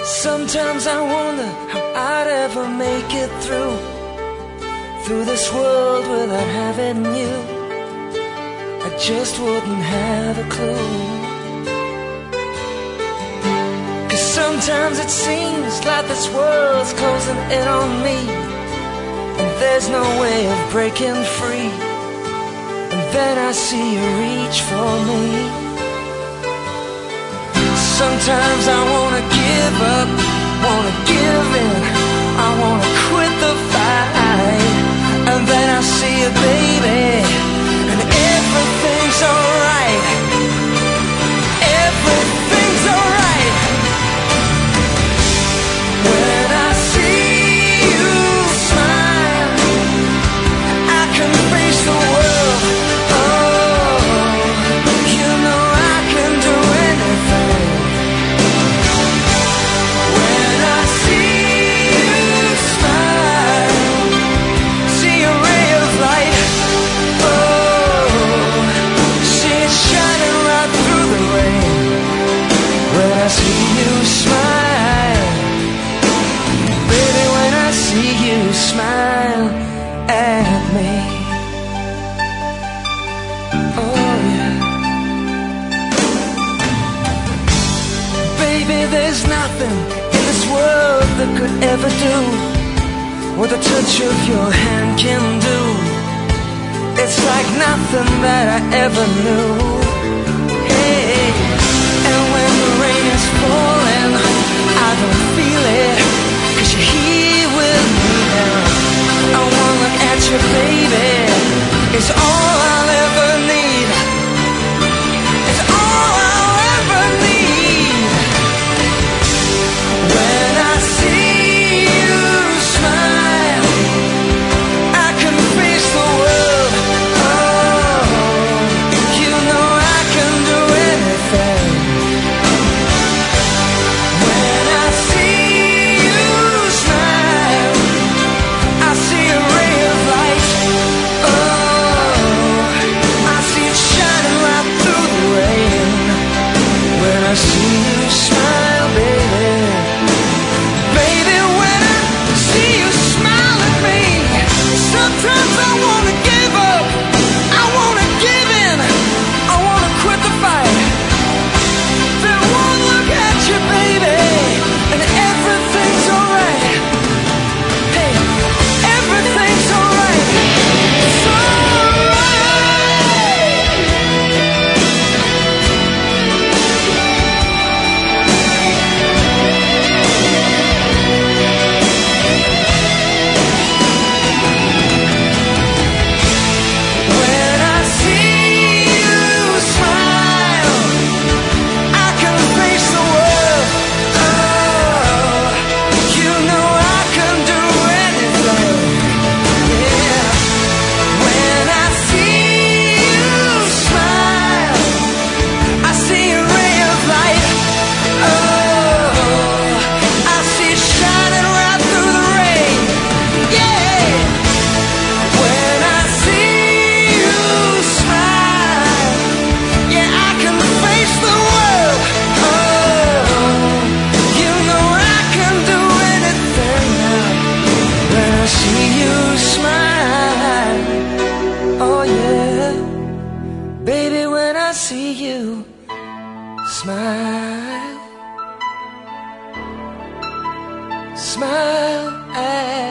Sometimes I wonder how I'd ever make it through this world without having you. I just wouldn't have a clue. 'Cause sometimes it seems like this world's closing in on me, and there's no way of breaking free. And then I see you reach for me. Sometimes I wanna give up, wanna give in, I wanna quit the fight. And then I see you, baby, and everything's alright. Everything's alright. When I see you smile, I can face the world. Oh, you know I can do anything. When I see you smile, see a ray of light. Oh, see it shining right through the rain. When I see you smile, baby, when I see you smile at me. Oh yeah. Baby, there's nothing in this world that could ever do what the touch of your hand can do. It's like nothing that I ever knew. Hey, and when the rain is falling, I don't feel it, 'cause you're here with me now. I wanna look at you, baby, it's all I'll ever need. It's all I'll ever need. When I see you smile, I can face the world. Oh, you know I can do anything. When I see you smile, I see a ray of light. Oh, I see it shining right through the rain. When I see you smile, baby, baby, when I see you smile at me, sometimes I wanna give up, I wanna give in, I wanna quit the fight. Then one look at you, baby, and everything's alright. Hey, everything's alright. It's alright. When I see you smile, I can face the world. Oh, you know I can do anything. Yeah. When I see you smile, I see a ray of light. Oh, I see it shining right through the rain. Yeah. When I see you smile, yeah, I can face the world. Oh, you know I can do anything now. When I see you smile, oh yeah, baby, when I see you smile, smile at